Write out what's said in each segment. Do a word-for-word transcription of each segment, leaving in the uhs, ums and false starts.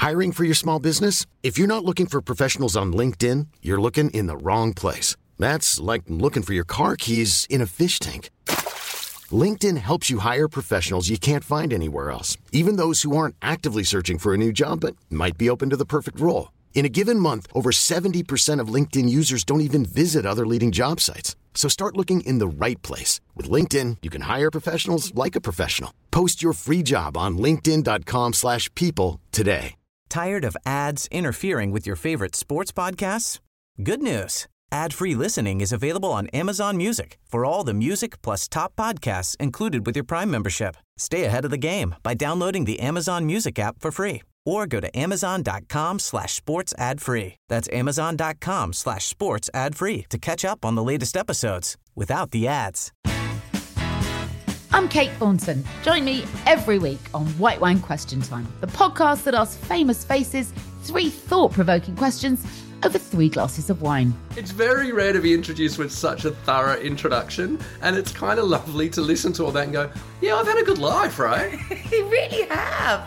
Hiring for your small business? If you're not looking for professionals on LinkedIn, you're looking in the wrong place. That's like looking for your car keys in a fish tank. LinkedIn helps you hire professionals you can't find anywhere else, even those who aren't actively searching for a new job but might be open to the perfect role. In a given month, over seventy percent of LinkedIn users don't even visit other leading job sites. So start looking in the right place. With LinkedIn, you can hire professionals like a professional. Post your free job on linkedin.com slash people today. Tired of ads interfering with your favorite sports podcasts? Good news. Ad-free listening is available on Amazon Music for all the music plus top podcasts included with your Prime membership. Stay ahead of the game by downloading the Amazon Music app for free or go to amazon.com slash sports ad free. That's amazon.com slash sports ad free to catch up on the latest episodes without the ads. I'm Kate Thornton. Join me every week on White Wine Question Time, the podcast that asks famous faces three thought-provoking questions over three glasses of wine. It's very rare to be introduced with such a thorough introduction, and it's kind of lovely to listen to all that and go, yeah, I've had a good life, right? You really have.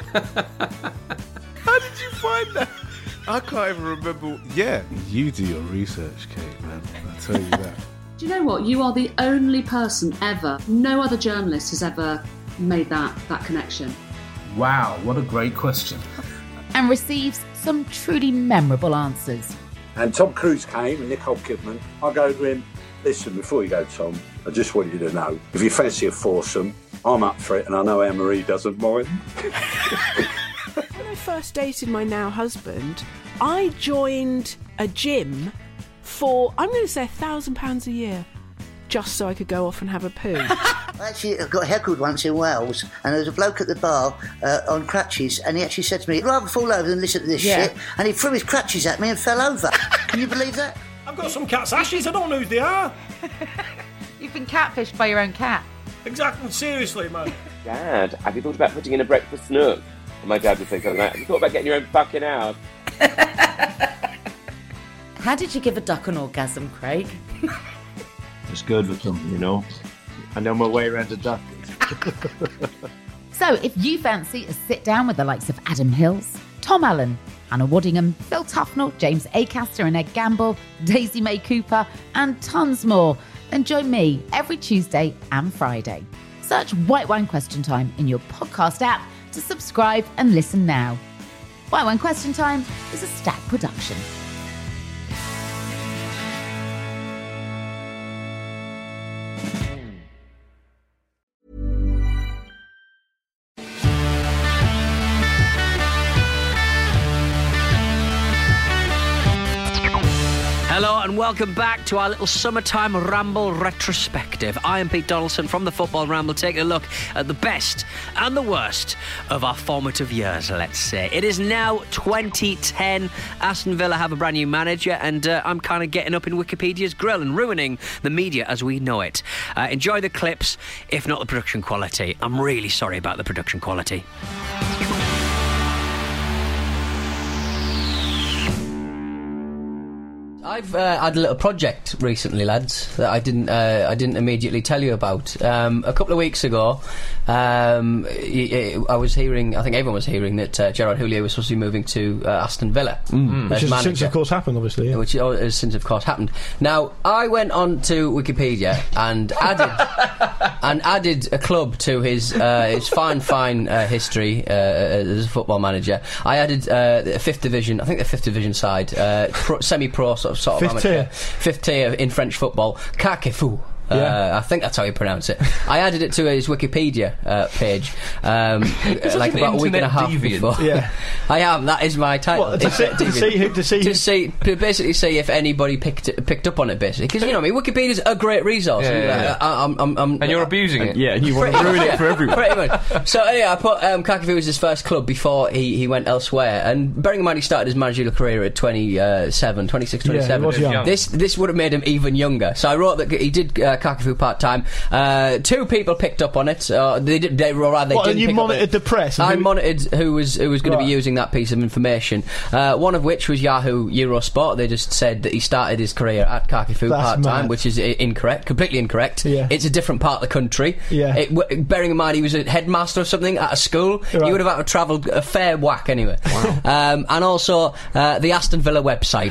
How did you find that? I can't even remember. Yeah, you do your research, Kate, man. I'll tell you that. Do you know what? You are the only person ever, no other journalist has ever made that, that connection. Wow, what a great question. And receives some truly memorable answers. And Tom Cruise came and Nicole Kidman. I go to him, listen, before you go, Tom, I just want you to know, if you fancy a foursome, I'm up for it, and I know Anne-Marie doesn't mind. When I first dated my now husband, I joined a gym for, I'm going to say, a thousand pounds a year, just so I could go off and have a poo. Actually, I got heckled once in Wales, and there was a bloke at the bar uh, on crutches, and he actually said to me, I'd rather fall over than listen to this Yeah. shit, and he threw his crutches at me and fell over. Can you believe that? I've got some cat's ashes, I don't know who they are. You've been catfished by your own cat. Exactly, seriously, man. Dad, have you thought about putting in a breakfast nook? And my dad would say something like, have you thought about getting your own fucking house? How did you give a duck an orgasm, Craig? It's good with them, you know. I know my way around a duck. So if you fancy a sit down with the likes of Adam Hills, Tom Allen, Hannah Waddingham, Phil Tufnell, James Acaster and Ed Gamble, Daisy May Cooper, and tons more, then join me every Tuesday and Friday. Search White Wine Question Time in your podcast app to subscribe and listen now. White Wine Question Time is a Stack production. Hello and welcome back to our little summertime ramble retrospective. I am Pete Donaldson from the Football Ramble, taking a look at the best and the worst of our formative years, let's say. It is now twenty ten. Aston Villa have a brand new manager, and uh, I'm kind of getting up in Wikipedia's grill and ruining the media as we know it. Uh, enjoy the clips, if not the production quality. I'm really sorry about the production quality. I've uh, had a little project recently, lads, that I didn't uh, I didn't immediately tell you about. Um, a couple of weeks ago, um, I, I was hearing, I think everyone was hearing that uh, Gerard Houllier was supposed to be moving to uh, Aston Villa. Mm. Which has since, of course, happened, obviously. Yeah. Which has since, of course, happened. Now, I went on to Wikipedia and added and added a club to his uh, his fine, fine uh, history uh, as a football manager. I added uh, the fifth division, I think the fifth division side, uh, pro, semi-pro sort of Sort of fifth tier. Fifth tier in French football. Carquefou. Yeah. Uh, I think that's how you pronounce it. I added it to his Wikipedia uh, page, um, like about a week and a half deviant. before. Yeah. I am. That is my title. What, to, see, to see who, to see to see to basically see if anybody picked it, picked up on it, basically, because you know, I mean, Wikipedia's a great resource. Yeah, yeah, yeah. I, I'm, I'm, I'm, and you're abusing I, it. Yeah, and you want to ruin it for everyone. Pretty much. So anyway, I put um, Carquefou as his first club before he, he went elsewhere, and bearing in mind he started his managerial career at twenty-seven, twenty-six, twenty-seven. Yeah, he was young. This this would have made him even younger. So I wrote that he did uh, uh, Kakifu part-time. Uh, two people picked up on it. Uh, they did, they, or rather, they What, didn't and you pick up monitored it. the press? I who- monitored who was who was going Right. to be using that piece of information. Uh, one of which was Yahoo Eurosport. They just said that he started his career at Kakifu That's part-time, mad. which is I- incorrect, completely incorrect. Yeah. It's a different part of the country. Yeah. It, w- bearing in mind he was a headmaster or something at a school, Right. he would have had to travel a fair whack anyway. Um, and also uh, the Aston Villa website.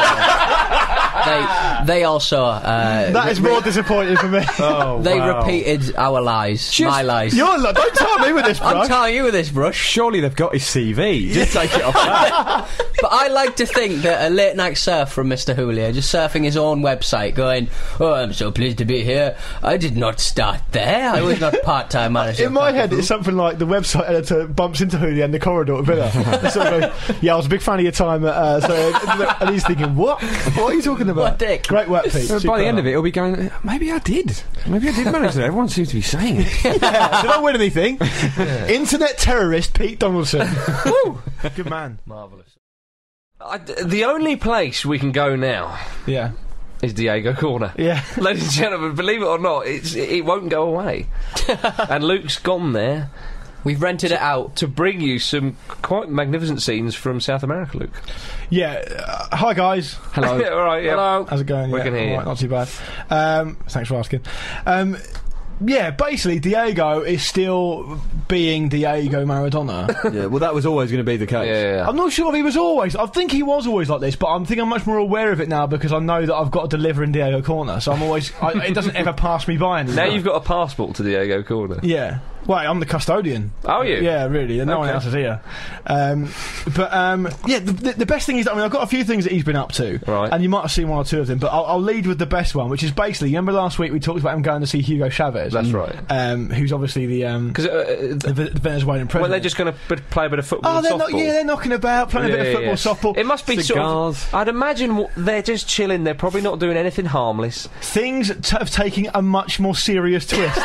they they also uh, That is re- more disappointing for me. Oh, they wow. repeated our lies, my lies. You're li- don't tell me with this, bro. I'm telling you with this, Brush. Surely they've got his C V. Just take it off. But I like to think that a late night surf from Mister Hoolier, just surfing his own website, going, "Oh, I'm so pleased to be here. I did not start there. I was not part-time manager." In my head, it's something like the website editor bumps into Hoodie in the corridor at Villa. They sort of go, yeah, I was a big fan of your time at... Uh, so, and he's thinking, what? What are you talking about? What dick? Great work, Pete. So by the end of it, he'll be going, maybe I did. Maybe I did manage that. Everyone seems to be saying it. Yeah, did I win anything? Internet terrorist Pete Donaldson. Woo! Good man. Marvellous. I, the only place we can go now Yeah. is Diego Corner. Yeah. Ladies and gentlemen, believe it or not, it's, it won't go away. And Luke's gone there. We've rented it out to bring you some quite magnificent scenes from South America, Luke. Yeah. Uh, hi, guys. Hello. Yeah, all right, yeah. Hello. How's it going? We yeah, can hear all you. right, not too bad. Um, thanks for asking. Um, yeah, basically, Diego is still being Diego Maradona. Yeah, well, that was always going to be the case. Yeah, yeah. I'm not sure if he was always. I think he was always like this, but I think I'm much more aware of it now because I know that I've got to deliver in Diego Corner. So I'm always. I, it doesn't ever pass me by anymore. Now you've got a passport to Diego Corner. Yeah. Well, I'm the custodian. Oh, you? Yeah, really. No one Okay. else is here. Um, but, um, yeah, the, the, the best thing is, I mean, I've got a few things that he's been up to. Right. And you might have seen one or two of them, but I'll, I'll lead with the best one, which is basically, remember last week we talked about him going to see Hugo Chavez? That's right. Um, who's obviously the, um, Because uh, the, Ve- the Venezuelan president. well, they're just going to b- play a bit of football Oh, and they're softball. not, yeah, they're knocking about, playing a bit of Yeah, football, yeah. softball. It must be sort of, Cigars. I'd imagine w- they're just chilling. They're probably not doing anything harmless. Things t- have taken a much more serious twist.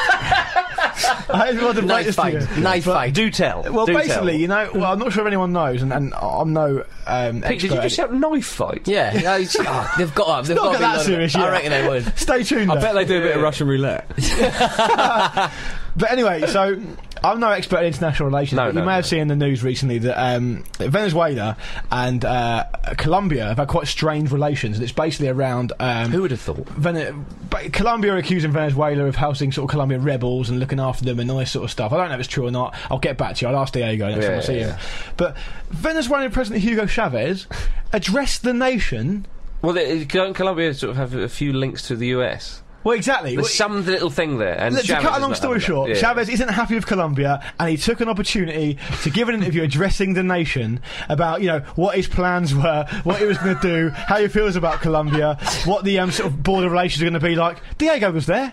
I had to break Knife this to fight. you. Knife But- fight. Do tell. Well, Do basically, tell. you know, well, I'm not sure if anyone knows, and, and I'm no um, Pete, did you expert. just shout knife fight? Yeah, no, it's- oh, they've got to. They've Not got to got be that loaded. serious I yet. reckon they would. Stay tuned. I though. bet they do a bit of Russian roulette. But anyway, so I'm no expert in international relations, No, but you no, may no. have seen in the news recently that um, Venezuela and uh, Colombia have had quite strange relations, and it's basically around. Um, Who would have thought? Vene- ba- Colombia are accusing Venezuela of housing sort of Colombian rebels and looking after them and all this sort of stuff. I don't know if it's true or not. I'll get back to you. I'll ask Diego next Yeah, time I see yeah, him. But Venezuelan President Hugo Chavez addressed the nation. Well, they, don't Colombia sort of have a few links to the U S? Well, exactly. There's Well, some little thing there. And Look, to Chavez cut a is long not story having short, that. Yeah. Chavez isn't happy with Colombia, and he took an opportunity to give an interview addressing the nation about, you know, what his plans were, what he was going to do, how he feels about Colombia, what the um, sort of border relations are going to be like. Diego was there,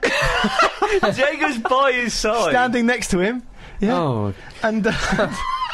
Diego's by his side. standing next to him. Yeah, Oh, and, uh,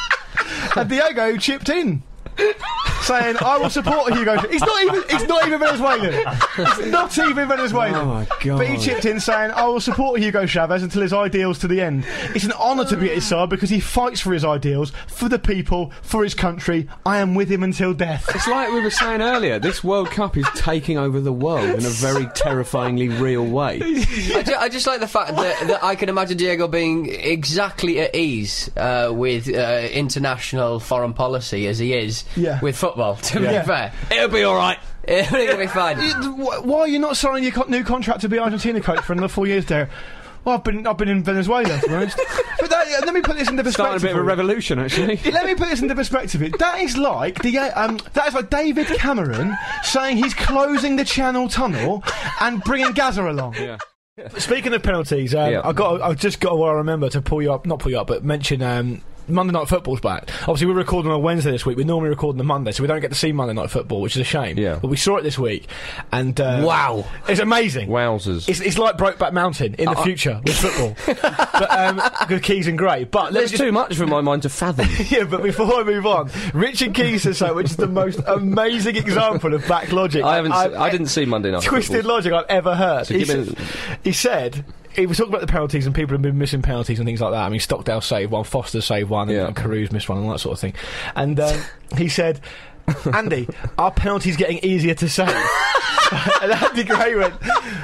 and Diego chipped in. Saying, I will support Hugo. He's not even. He's not even Venezuelan. He's not even Venezuelan. Oh my God. But he chipped in saying, I will support Hugo Chavez until his ideals to the end. It's an honour to be at his side because he fights for his ideals, for the people, for his country. I am with him until death. it's like we were saying earlier, this World Cup is taking over the world in a very terrifyingly real way. I, ju- I just like the fact that, that I can imagine Diego being exactly at ease uh, with uh, international foreign policy as he is Yeah. with football, to Yeah. be fair. It'll be alright. It'll be fine. Why why are you not signing your co- new contract to be Argentina coach for another four years there? Well, I've been I've been in Venezuela, to be honest. But that, yeah, let me put this into perspective. Starting a bit of a for you. revolution, actually. Let me put this into perspective. That is like the um, that is like David Cameron saying he's closing the Channel Tunnel and bringing Gaza along. Yeah. Speaking of penalties, um, Yeah. I got I've just got what I remember to pull you up, not pull you up, but mention. Um, Monday Night Football's back. Obviously, we're recording on a Wednesday this week. We normally record on a Monday, so we don't get to see Monday Night Football, which is a shame. Yeah. But we saw it this week, and uh, Wow. it's amazing. Wowzers. It's, it's like Brokeback Mountain in the future with football, but um, with Keys and Gray. But let me There's just- too much for my mind to fathom. yeah, but before I move on, Richard Keys says so, which is the most amazing example of back logic. I haven't. I've- se- I didn't see Monday Night Twisted Football. logic I've ever heard. So he, give me said, he said he was talking about the penalties and people have been missing penalties and things like that. I mean, Stockdale saved one, Foster saved one, Yeah. and Carews missed one, and all that sort of thing. And um, he said, "Andy, are penalties getting easier to save?" And Andy Gray went,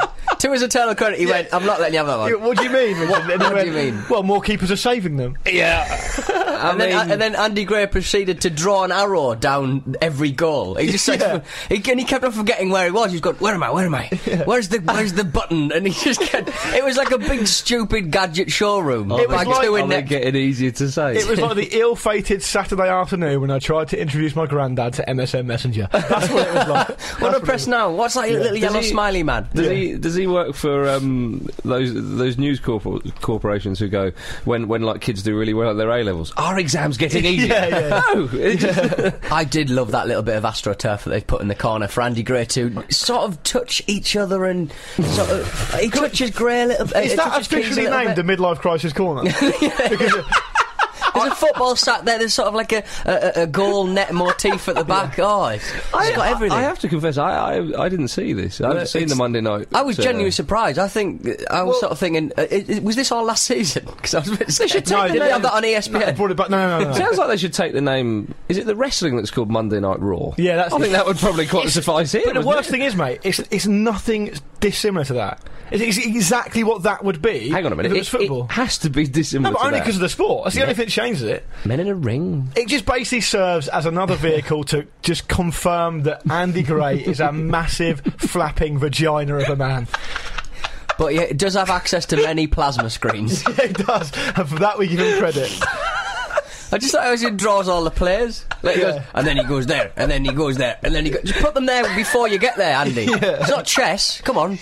To his eternal credit, he went, I'm not letting you have that one. Yeah, what do you mean? What, And he what went, do you mean? Well, more keepers are saving them. Yeah. and, mean- then, and then Andy Gray proceeded to draw an arrow down every goal. He just said, Yeah. he, and he kept on forgetting where he was. He was going, where am I, where am I? Where's the where's the button? And he just kept, it was like a big stupid gadget showroom. It was Like like- two in Are they next- getting easier to say? It was like the ill-fated Saturday afternoon when I tried to introduce my granddad to M S N Messenger. That's what it was like. What do I press now? What's that little Does yellow he- smiley man? Does Yeah. he does he work for um, those those news corpor- corporations who go when when like kids do really well at their A levels? Our exams getting easier. Yeah, yeah. No, it just- I did love that little bit of AstroTurf that they put in the corner for Andy Gray to sort of touch each other and sort of he touches Gray a little bit. Is that officially named the Midlife Crisis Corner? Because There's a football sat there. There's sort of like a, a, a goal net motif at the back. Oh, it's, it's I, got everything. I have to confess, I I, I didn't see this. I haven't seen the Monday night. I was uh, genuinely surprised. I think I was Well- sort of thinking, uh, it, it- was this all last season? Because I was a bit scared. should take No, the Did they name- have that on E S P no, I N? brought it back. No, no, no. no. Sounds like they should take the name. Is it the wrestling that's called Monday Night Raw? Yeah, that's- I think that would probably quite suffice here. But the wouldn't worst it? thing is, mate, it's it's nothing dissimilar to that. It's, it's exactly what that would be. Hang on a minute. If it was It, football. it has to be dissimilar. no, but to only that. because of the sport. That's the only thing that changes it. Men in a ring. It just basically serves as another vehicle to just confirm that Andy Gray is a massive flapping vagina of a man. But yeah, it does have access to many plasma screens. Yeah, it does, and for that we give him credit. I just like how he draws all the players. Like he Yeah. goes, and then he goes there, and then he goes there, and then he goes... Just put them there before you get there, Andy. Yeah. It's not chess. Come on.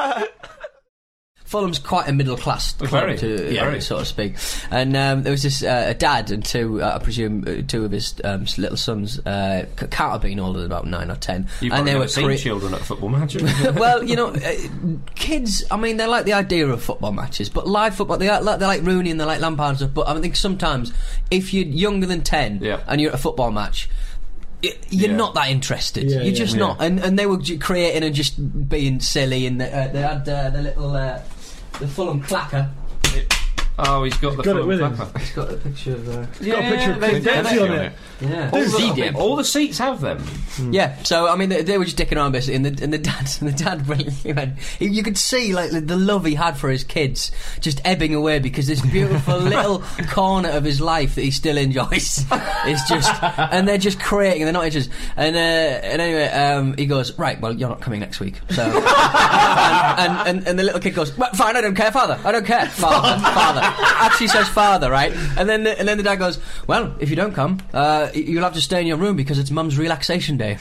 Fulham's quite a middle class club, Very, to yeah. uh, so to speak. And um, there was this uh, a dad and two, uh, I presume, uh, two of his um, little sons. Uh, c- can't have been older than about nine or ten. You've and probably they never were seen crea- children at a football match. well, you know, uh, kids. I mean, they like the idea of football matches, but live football, they like, they like Rooney and they like Lampard and stuff. But I think sometimes, if you're younger than ten Yeah. and you're at a football match, y- you're Yeah. not that interested. Yeah, you're yeah. just Yeah. not. And and they were j- creating and just being silly, and they, uh, they had uh, the little uh, the Fulham clacker. Oh, he's got the Got it Fulham with him. clapper. It's got a picture of. Uh, Got a picture of they- Clint they- Dempsey they- on it. yeah. All Z-Dip. the, all the seats have them. Yeah, so I mean, they, they were just dicking around basically, and the, and the dad, and the dad, really went, he, you could see like the, the love he had for his kids just ebbing away because this beautiful little corner of his life that he still enjoys is just, and they're just creating, they're not interested. And uh, and anyway, um, he goes, right, well, you're not coming next week, so, and, and, and and the little kid goes, well, fine, I don't care, father, I don't care, father, father, actually says father, right? And then the, and then the dad goes, well, if you don't come, uh, you'll have to stay in your room because it's mum's relaxation day.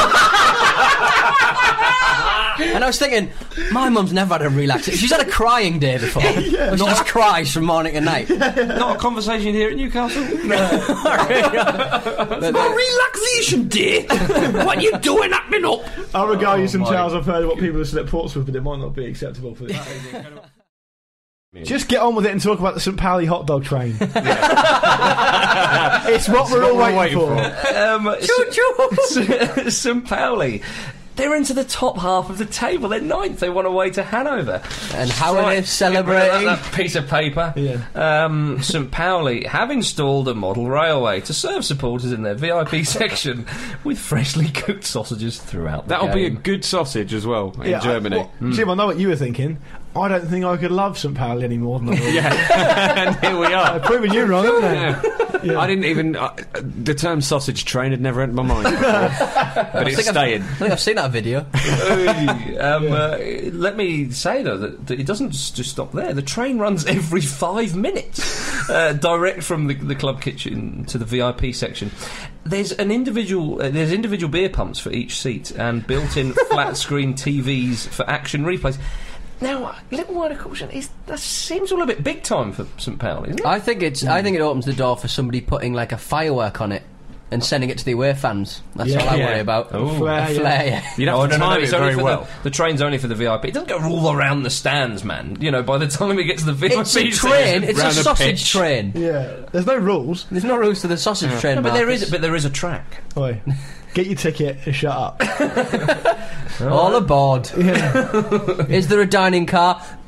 And I was thinking, my mum's never had a relaxation. She's had a crying day before. Yeah. Where she just cries from morning to night. Not a conversation here at Newcastle. relaxation day? What are you doing acting up? I'll regale you some my tales I've heard of what people have said at Portsmouth, but it might not be acceptable for this. Just get on with it and talk about the Saint Pauli hot dog train. It's what we're all waiting, for. Um, Saint Pauli. They're into the top half of the table. They're ninth. They won away to Hanover. And how are they Right, celebrating? That, that piece of paper. Yeah. Um, Saint Pauli have installed a model railway to serve supporters in their V I P section with freshly cooked sausages throughout the That'll be a game. good sausage as well in Yeah, I- Germany. well, Jim, I know what you were thinking. I don't think I could love Saint Pauli any more than I would. Yeah, and here we are. I've proven you wrong, haven't I? Yeah. Yeah. I didn't even. Uh, the term sausage train had never entered my mind before, but it's think I've- staying. I think I've seen that video. Hey, um, uh, let me say though that, that it doesn't s- just stop there. The train runs every five minutes, uh, direct from the, the club kitchen to the V I P section. There's an individual. Uh, there's individual beer pumps for each seat and built-in flat-screen T Vs for action replays. Now, a little word of caution is that seems all a bit big time for Saint Pauli, isn't it? I think it's. I think it opens the door for somebody putting like a firework on it and sending it to the away fans. That's Yeah. all I Yeah. worry about. Oh. A Flare, yeah. flare, yeah. You'd have Oh, to no, no, no, time it's it only very for well. the, the train's only for the V I P. It doesn't go all around the stands, man. You know, by the time we get to the V I P It's a section, train. It's a round the sausage pitch. train. Yeah. There's no rules. There's no rules to the sausage train. No, but there Marcus. is, but there is a track. Oi, get your ticket and shut up. All aboard. Is there a dining car?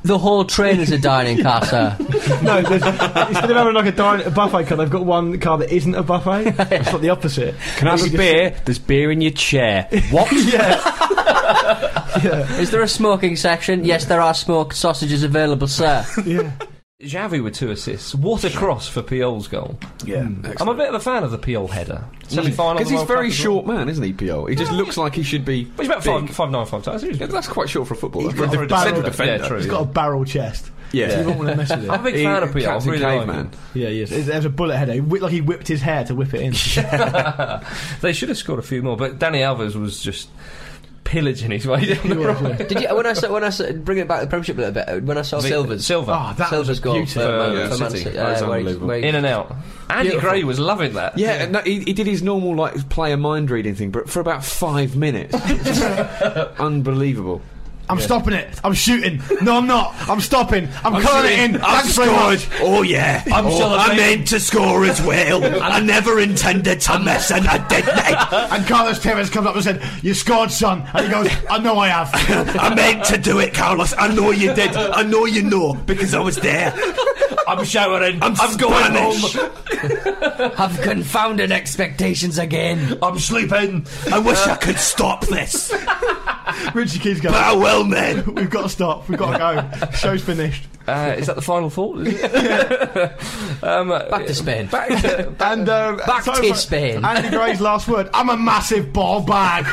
The whole train is a dining car, sir. No, there's- instead of having like a, dine, a buffet car, they've got one car that isn't a buffet. It's like the opposite. Can I have a beer? There's beer in your chair. What? Yeah. Yeah. Is there a smoking section? Yes, there are smoked sausages available, sir. Yeah. Xavi with two assists. What a cross for Piol's goal. Yeah, I'm a bit of a fan of the Piol header. Semi-final. Because of the he's World very Cup as short man, isn't he, Piol? He just looks like he should be. Well, he's about big. five, five nine, five times. Yeah, that's quite short for a footballer. He's For got a a def- barrel- central defender. Yeah, true. He's got a barrel chest. Yeah. So you don't want to mess with it. I'm a big He- fan of Piol. Captain Really like Caveman. him. Yeah, he is. There's a bullet header. He whipped, like he whipped his hair to whip it in. They should have scored a few more, but Danny Alves was just pillaging his way down the road. Did you? When I saw, when I saw, bring it back to the Premiership a little bit. When I saw The- Silva's, Silva. Oh, that Silva's was goal for, beautiful. Man, Yeah, for Man City. City. That was Uh, where he- unbelievable. where he- In and out. Andy Beautiful. Gray was loving that. Yeah, no, he, he did his normal like player mind reading thing, but for about five minutes. Unbelievable. I'm stopping it. I'm shooting. No, I'm not. I'm stopping. I'm, I'm curling it shooting. in. I've Thanks very scored. much. Oh yeah. I'm oh, celebrating. I meant to score as well. I never intended to miss, and I did. And Carlos Tevez comes up and said, "You scored, son." And he goes, "I know I have." I meant to do it, Carlos. I know you did. I know you know because I was there. I'm showering. I'm I'm going Spanish. home. Have confounded expectations again. I'm sleeping. I wish I could stop this, Richie keeps going. but I will, man. We've got to stop. We've got to go. Show's finished. Uh, is that the final thought? Is it? um, Back to Spain. Back to, And um, Back so to for Spain. Andy Gray's last word. I'm a massive ball bag.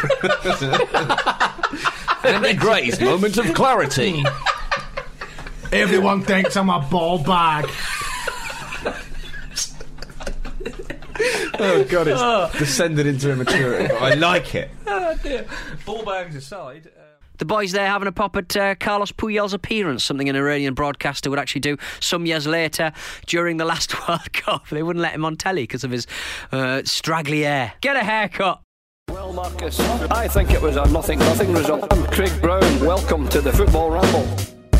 Andy Gray's moment of clarity. Everyone thinks I'm a ball bag. Oh god, it's descended into immaturity. But I like it. oh dear. Ball bags aside. Uh, The boys there having a pop at uh, Carlos Puyol's appearance, something an Iranian broadcaster would actually do some years later during the last World Cup. They wouldn't let him on telly because of his uh, straggly hair. Get a haircut. Well, Marcus, I think it was a nothing-nothing result. I'm Craig Brown. Welcome to the Football Ramble.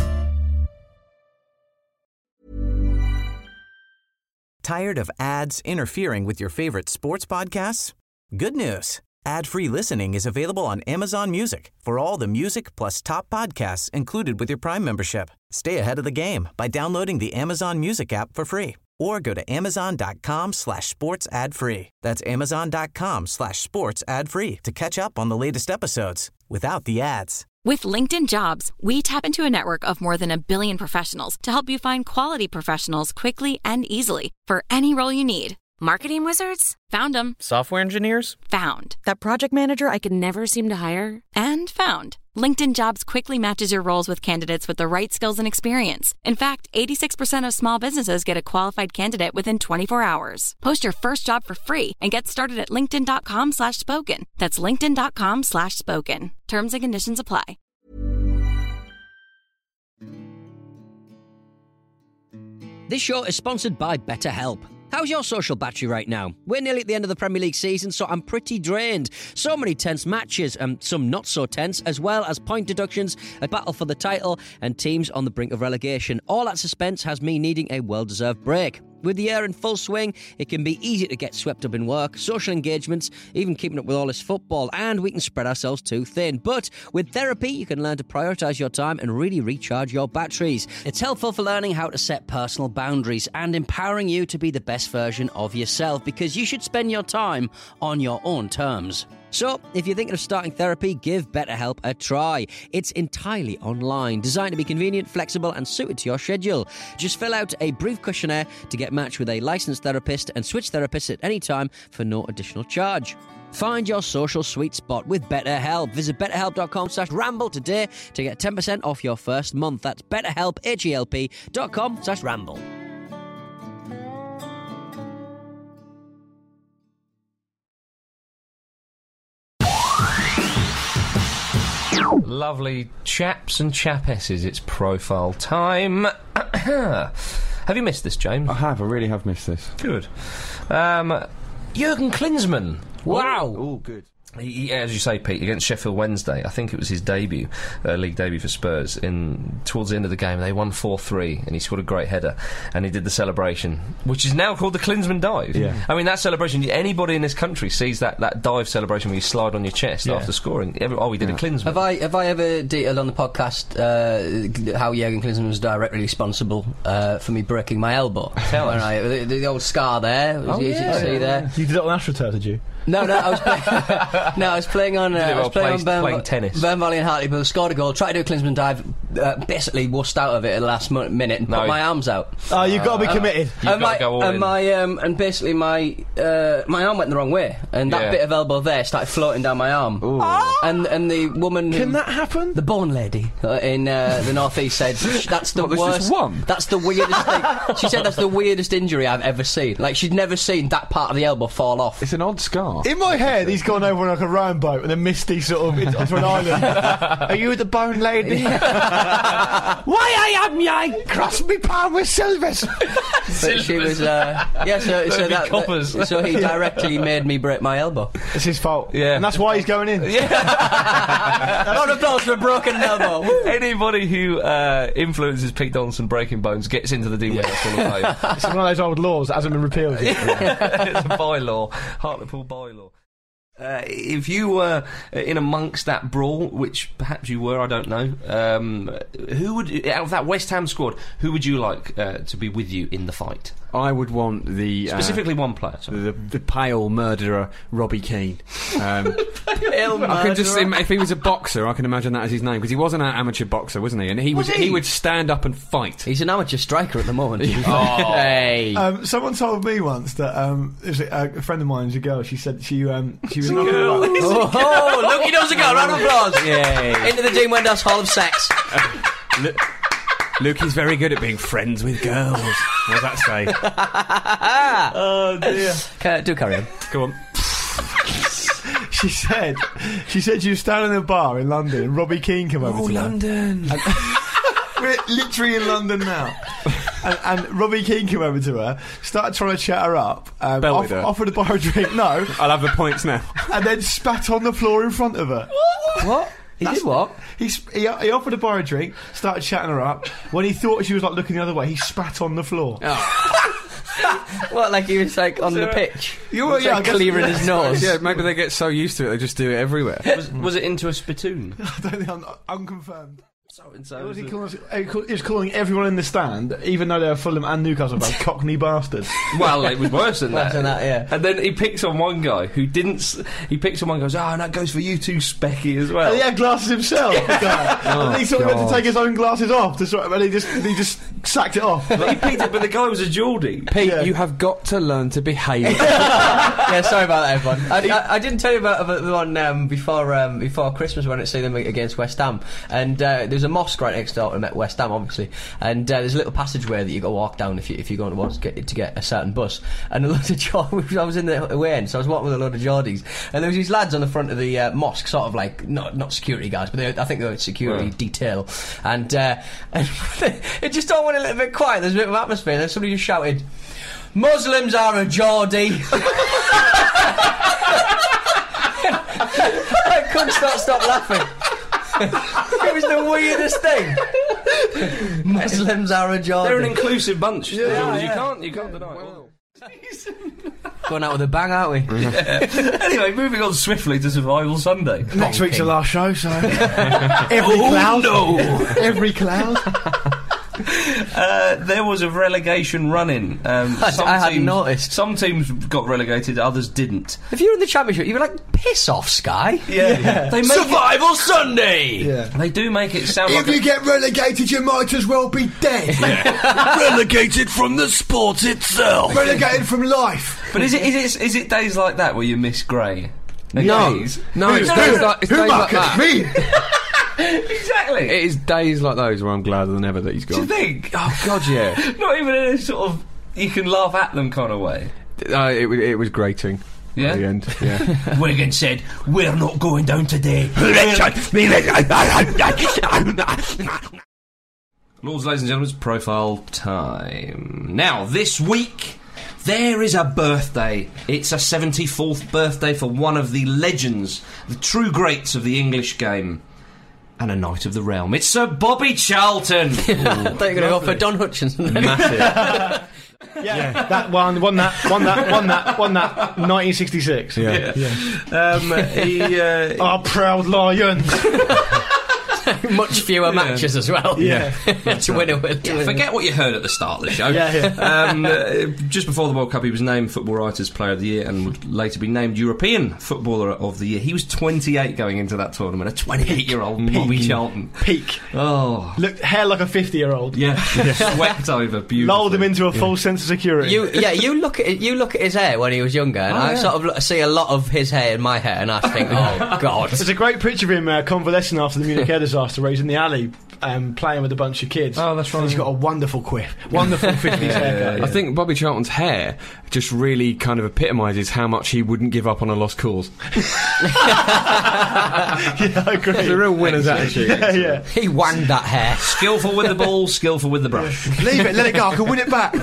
Tired of ads interfering with your favorite sports podcasts? Good news. Ad-free listening is available on Amazon Music for all the music plus top podcasts included with your Prime membership. Stay ahead of the game by downloading the Amazon Music app for free or go to amazon.com slash sports ad free. That's amazon.com slash sports ad free to catch up on the latest episodes without the ads. With LinkedIn Jobs, we tap into a network of more than a billion professionals to help you find quality professionals quickly and easily for any role you need. Marketing wizards? Found them. Software engineers? Found. That project manager I could never seem to hire? And found. LinkedIn Jobs quickly matches your roles with candidates with the right skills and experience. In fact, eighty-six percent of small businesses get a qualified candidate within twenty-four hours. Post your first job for free and get started at linkedin.com slash spoken. That's linkedin.com slash spoken. Terms and conditions apply. This show is sponsored by BetterHelp. How's your social battery right now? We're nearly at the end of the Premier League season, so I'm pretty drained. So many tense matches, and some not so tense, as well as point deductions, a battle for the title, and teams on the brink of relegation. All that suspense has me needing a well-deserved break. With the year in full swing, it can be easy to get swept up in work, social engagements, even keeping up with all this football, and we can spread ourselves too thin. But with therapy, you can learn to prioritise your time and really recharge your batteries. It's helpful for learning how to set personal boundaries and empowering you to be the best version of yourself, because you should spend your time on your own terms. So, if you're thinking of starting therapy, give BetterHelp a try. It's entirely online, designed to be convenient, flexible, and suited to your schedule. Just fill out a brief questionnaire to get matched with a licensed therapist and switch therapists at any time for no additional charge. Find your social sweet spot with BetterHelp. Visit betterhelp.com slash ramble today to get ten percent off your first month. That's betterhelp, H-E-L-P dot com slash ramble. Lovely chaps and chapesses, it's profile time. Have you missed this, James? I have, I really have missed this. Good. Um, Jurgen Klinsmann. Wow. Oh, good. He, he, as you say, Pete, against Sheffield Wednesday, I think it was his debut, uh, league debut for Spurs. In towards the end of the game, they won four three, and he scored a great header, and he did the celebration, which is now called the Klinsmann dive. Yeah. I mean, that celebration, anybody in this country sees that, that dive celebration where you slide on your chest Yeah. after scoring. Every, oh, we did Yeah. a Klinsmann. Have I have I ever detailed on the podcast uh, how Jurgen Klinsmann was directly responsible uh, for me breaking my elbow? Tell When us. I, the, the old scar there, Oh, you yeah. can see there. You did it on AstroTurf, did you? No, no, I was playing. no, I was playing on. Uh, Did it I was while playing play- on Burn, playing tennis. Burn Valley and Hartlepool. Scored a goal. Tried to do a Klinsmann dive. Uh, basically, wussed out of it at the last mo- minute and No. put my arms out. Oh, you've got to be Uh, committed. You've and got my, to go all and in. my um, and basically my uh, my arm went the wrong way, and that Yeah. bit of elbow there started floating down my arm. And and the woman, who, Can that happen? the bone lady uh, in uh, the northeast said that's the What, there's worst. just one? That's the weirdest thing. She said that's the weirdest injury I've ever seen. Like she'd never seen that part of the elbow fall off. It's an odd scar. In my head, he's gone over on like a rowing boat and then Misty sort of into an island. Are you the bone lady? Why I am ye? Cross me palm with silvers. But she was, uh, yeah. So, so That'd be that, coppers. that- so he directly made me break my elbow. It's his fault. Yeah. And that's why he's going in. Round of applause for a broken elbow. Anybody who uh, influences Pete Donaldson breaking bones gets into the D W S Hall of Fame. It's one of those old laws that hasn't been repealed yet. It's a bylaw, Hartlepool bylaw. Uh, if you were in amongst that brawl, which perhaps you were, I don't know, um, who would, out of that West Ham squad, who would you like uh, to be with you in the fight? I would want the uh, Specifically one player. Sorry. the, the pale murderer Robbie Keane. Um, Pale I can just murderer. im- if he was a boxer, I can imagine that as his name because he was an amateur boxer, wasn't he? And he Was would he? would stand up and fight. He's an amateur striker at the moment. to be fair. Oh. Hey. Um, someone told me once that um, there's a, a friend of mine's a girl. She said she um, she was knocking girl. about. Oh, oh, look, he knows a girl. Round of applause. Yay. Into the Dean Wendas Hall of Sex. Lu- Luke is very good at being friends with girls. What does that say? Oh dear. Ca- do carry on. Go on. She said she said she was standing in a bar in London and Robbie Keane came over Oh, to her. London. We're literally in London now. And, and Robbie Keane came over to her, started trying to chat her up, um, Belted off- her. offered to buy her a drink, no, I'll have the points now. and then spat on the floor in front of her. What? He That's- did what? He, sp- he, he offered to buy her a drink, started chatting her up. When he thought she was like looking the other way, he spat on the floor. What, like he was like on the pitch? You He were- was, yeah, like, I guess- clearing yeah. his nose. Yeah, maybe they get so used to it they just do it everywhere. Was, was it into a spittoon? I don't think I'm unconfirmed. So and so. What was he calling? He call- he was calling everyone in the stand, even though they were Fulham and Newcastle fans, cockney bastards. Well, it was worse than that. Worse than that, yeah. And then he picks on one guy who didn't. S- he picks on one guy and goes, "Oh, and that goes for you too, Specky, as well." And he had glasses himself. the guy. Oh, and he sort of had God. to take his own glasses off to sort of, and he just he just sacked it off. But he picked it, but the guy was a Geordie. Pete, Yeah. you have got to learn to behave. Yeah, sorry about that, everyone. I, I, I didn't tell you about, about the one um, before um, before Christmas when I see them against West Ham, and uh, there's a mosque right next door to West Ham, obviously, and uh, there's a little passageway that you got to walk down if you if you're going to want to get to get a certain bus. And a load of Geordies, I was in the away end, so I was walking with a load of Geordies, and there was these lads on the front of the uh, mosque, sort of like not not security guys, but they, I think they were security Right. detail, and uh, and it just all went a little bit quiet. There's a bit of atmosphere, and then somebody just shouted, "Muslims are a Geordie." I couldn't stop, stop laughing. It was the weirdest thing. Muslims are a Geordie. They're an inclusive bunch. Yeah, Geordies. yeah. You can't. You can't deny it. Going out with a bang, aren't we? Anyway, moving on swiftly to Survival Sunday. Next week's the last show, so every Oh, cloud, no. every cloud. Uh, there was a relegation run-in. Um, I- some I hadn't teams, noticed. Some teams got relegated, others didn't. If you were in the Championship, you'd be like, piss off, Sky. Yeah, they make Survival Sunday! It, they do make it sound If like you a, get relegated, you might as well be dead. Relegated from the sport itself. Relegated from life. But is it is it is it days like that where you miss Gray? No, Days? no, it's days like it's Who days like markets that. me? Exactly. It is days like those where I'm gladder than ever that he's Do you gone. think? Oh God, yeah. Not even in a sort of you can laugh at them kind of way. Uh, it, wa- it was grating. Yeah? At the end, yeah. Wigan said, "We're not going down today." Lords, ladies and gentlemen, it's profile time. Now, this week, there is a birthday. It's a seventy-fourth birthday for one of the legends, the true greats of the English game, and a knight of the realm. It's Sir Bobby Charlton. I thought you were going to go for Don Hutchinson. Massive. Yeah, that one, won that, won that, won that, won that. nineteen sixty-six. Yeah. yeah. Um, he, uh, Our proud lions. Much fewer matches as well. Yeah. to win it with. Yeah, forget what you heard at the start of the show. Yeah, yeah. Um, uh, just before the World Cup, he was named Football Writers Player of the Year and would later be named European Footballer of the Year. He was twenty-eight going into that tournament. A twenty-eight-year-old Bobby Charlton. Peak. Oh. Looked hair like a fifty-year-old. Yeah. Swept over beautifully. Lulled him into a false sense of security. You, yeah, you look at it, you look at his hair when he was younger, and Oh, I yeah. sort of look, see a lot of his hair in my hair, and I think, oh God. There's a great picture of him uh, convalescing after the Munich air disaster, where he's in the alley um, playing with a bunch of kids. Oh, that's right. And he's got a wonderful quiff, wonderful fifties haircut. I think Bobby Charlton's hair just really kind of epitomises how much he wouldn't give up on a lost cause. Yeah, I agree. It's a real winner's attitude. Yeah, yeah. He wanged that hair. Skillful with the ball, skillful with the brush. Leave it, let it go. I can win it back.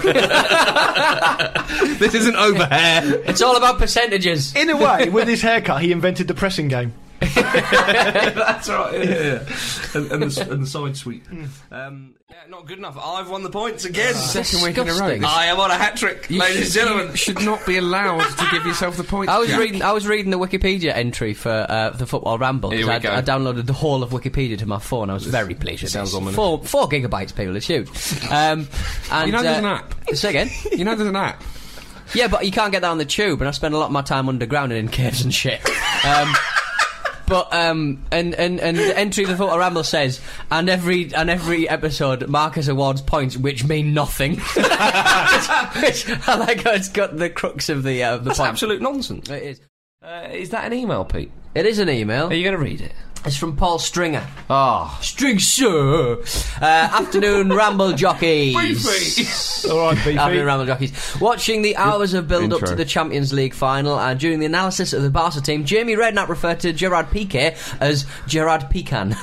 This isn't over hair. It's all about percentages. In a way, with his haircut, he invented the pressing game. That's right. Yeah, yeah. And, and, the, and the side sweep. Um, yeah, not good enough. I've won the points again. Second week in a row. I am on a hat trick, You ladies and should- gentlemen. You should not be allowed to give yourself the points. I was Jack. reading. I was reading the Wikipedia entry for uh, the Football Ramble. 'cause Here we I, go. I downloaded the whole of Wikipedia to my phone. I was very pleased. with sounds this. ominous. Four four gigabytes, people. It's huge. Um, and, You know there's uh, an app. Say again. You know there's an app. Yeah, but you can't get that on the tube, and I spend a lot of my time underground and in caves and shit. Um, But um and, and, and the entry of the Football Ramble says, and every and every episode Marcus awards points which mean nothing. which, which I like how it's got the crux of the uh, the That's point. absolute nonsense. It is. Uh, is that an email, Pete? It is an email. Are you going to read it? It's from Paul Stringer. Ah. String sir. Uh, afternoon ramble jockeys. Beefy. All right, Beefy. Afternoon ramble jockeys. Watching the hours of build up intro. to the Champions League final, and during the analysis of the Barca team, Jamie Redknapp referred to Gerard Piqué as Gerard Pecan.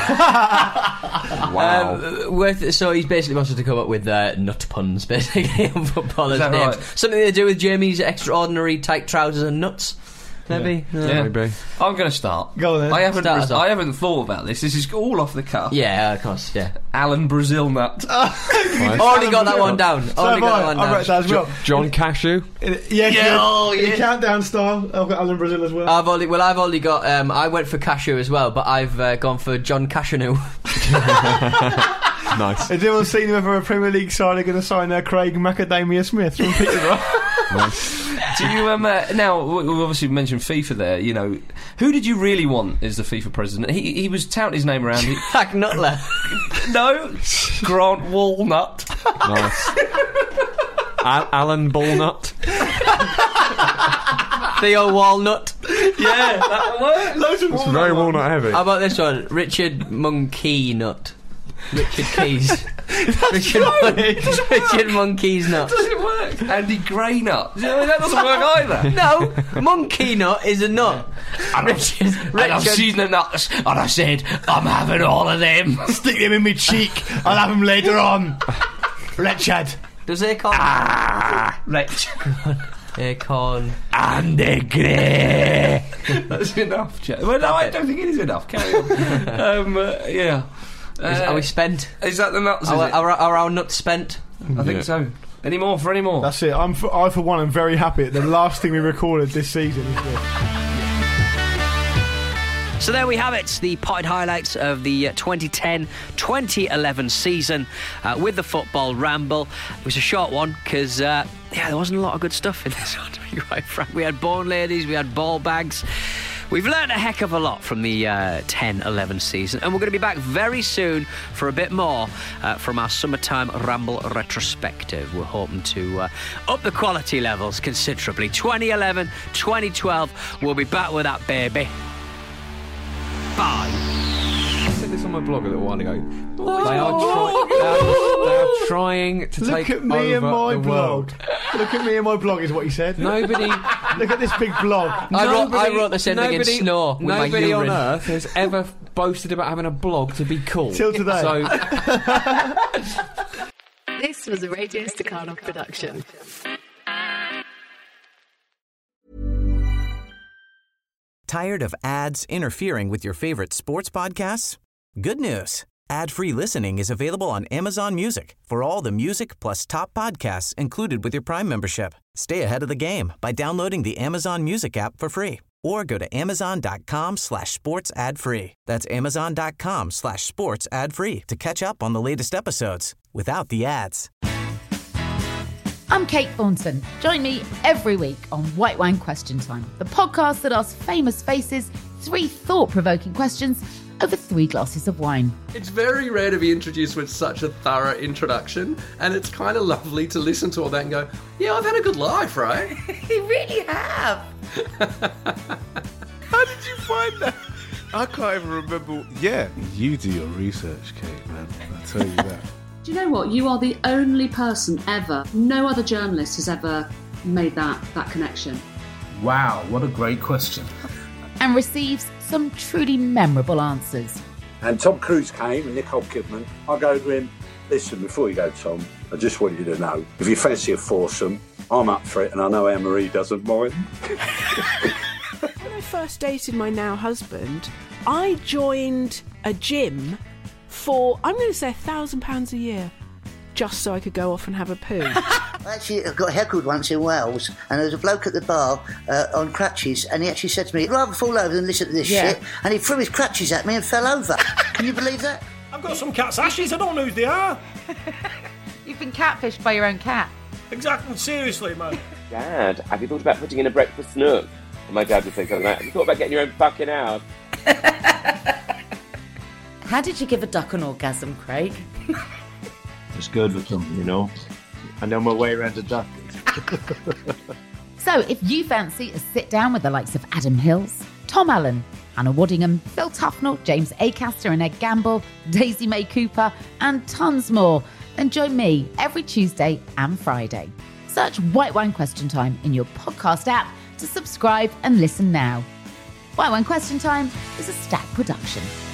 Wow. Um, with, so he's basically wanted to come up with uh, nut puns, basically, on footballers' Is that names. right? Something to do with Jamie's extraordinary tight trousers and nuts. Maybe. Yeah. Maybe. I'm going to start. Go on then. I haven't. Start us off. I haven't thought about this. This is all off the cuff. Yeah, of course. Yeah. Alan Brazil nut. Already got that one down. So Already have got I. that one I down. wrote that as well. John Cashew. In- Yeah, Yeah, oh, in yeah. countdown style. I've got Alan Brazil as well. I've only well, I've only got. Um, I went for Cashew as well, but I've uh, gone for John Cashew. Nice. Has anyone seen whether a Premier League side are going to sign uh, Craig Macadamia Smith from Peterborough? Nice. Do you um uh, now we- we've obviously mentioned FIFA there. You know, who did you really want as the FIFA president? He he was touting his name around. He, Jack Nutler. no, Grant Walnut. Nice. Al- Alan Bullnut. Theo Walnut. Yeah, that works. It's very walnut heavy. How about this one? Richard Monkey Nut. Richard Keys. Richard, Mon- Richard Monkey's Nut. Does it work? Andy Gray nut. You know, that doesn't work either. No, Monkey Nut is a nut. Richard, And I've Richard, seen the nuts, and I said, I'm having all of them. Stick them in my cheek. I'll have them later on. Richard. does Acorn? Ah, right. Acorn. Andy Gray. That's enough, Jack. Well, no, I don't think it is enough. Carry on. um, uh, yeah. Is, Uh, are we spent? Is that the nuts? Is Are, it? are, are our nuts spent? I think Yeah. so. Any more for any more? That's it. I'm for, I, for one, am very happy that the last thing we recorded this season is this. So there we have it, the pod highlights of the twenty ten twenty eleven season uh, with the Football Ramble. It was a short one because, uh, yeah, there wasn't a lot of good stuff in this one, to be quite frank. We had bone ladies, we had ball bags. We've learned a heck of a lot from the uh, ten eleven season, and we're going to be back very soon for a bit more uh, from our Summertime Ramble retrospective. We're hoping to uh, up the quality levels considerably. twenty eleven twenty twelve, we'll be back with that baby. Bye. I said this on my blog a little while ago. They are, try- they are, they are trying to Look take at me and over my the blog. world. Look at me and my blog is what he said. Nobody, Look at this big blog. I wrote, I nobody- wrote the same thing in nobody- snow with my Nobody on urine. earth has ever boasted about having a blog to be cool. Till today. So This was a Radio Staccato production. Tired of ads interfering with your favorite sports podcasts? Good news. Ad-free listening is available on Amazon Music for all the music plus top podcasts included with your Prime membership. Stay ahead of the game by downloading the Amazon Music app for free or go to amazon.com slash sports ad free. That's amazon.com slash sports ad free to catch up on the latest episodes without the ads. I'm Kate Thornton. Join me every week on White Wine Question Time, the podcast that asks famous faces three thought-provoking questions over three glasses of wine. It's very rare to be introduced with such a thorough introduction, and it's kind of lovely to listen to all that and go, yeah, I've had a good life, right? You really have. How did you find that? I can't even remember. Yeah, you do your research, Kate, man. I tell you that. Do you know what? You are the only person ever, no other journalist has ever made that, that connection. Wow, what a great question. And receives some truly memorable answers. And Tom Cruise came and Nicole Kidman. I go to him, listen, before you go, Tom, I just want you to know, if you fancy a foursome, I'm up for it, and I know Anne-Marie doesn't mind. When I first dated my now husband, I joined a gym for, I'm going to say, a thousand pounds a year, just so I could go off and have a poo. I actually got heckled once in Wales, and there was a bloke at the bar uh, on crutches, and he actually said to me, I'd rather fall over than listen to this Yeah. shit, and he threw his crutches at me and fell over. Can you believe that? I've got some cat's ashes, I don't know who they are. You've been catfished by your own cat. Exactly, seriously, man. Dad, have you thought about putting in a breakfast nook? And my dad would say something like that. Have you thought about getting your own fucking house? How did you give a duck an orgasm, Craig? It's good with them, you know. I know my way around a duck. So if you fancy a sit down with the likes of Adam Hills, Tom Allen, Hannah Waddingham, Phil Tufnell, James Acaster and Ed Gamble, Daisy May Cooper, and tons more, then join me every Tuesday and Friday. Search White Wine Question Time in your podcast app to subscribe and listen now. White Wine Question Time is a Stack production.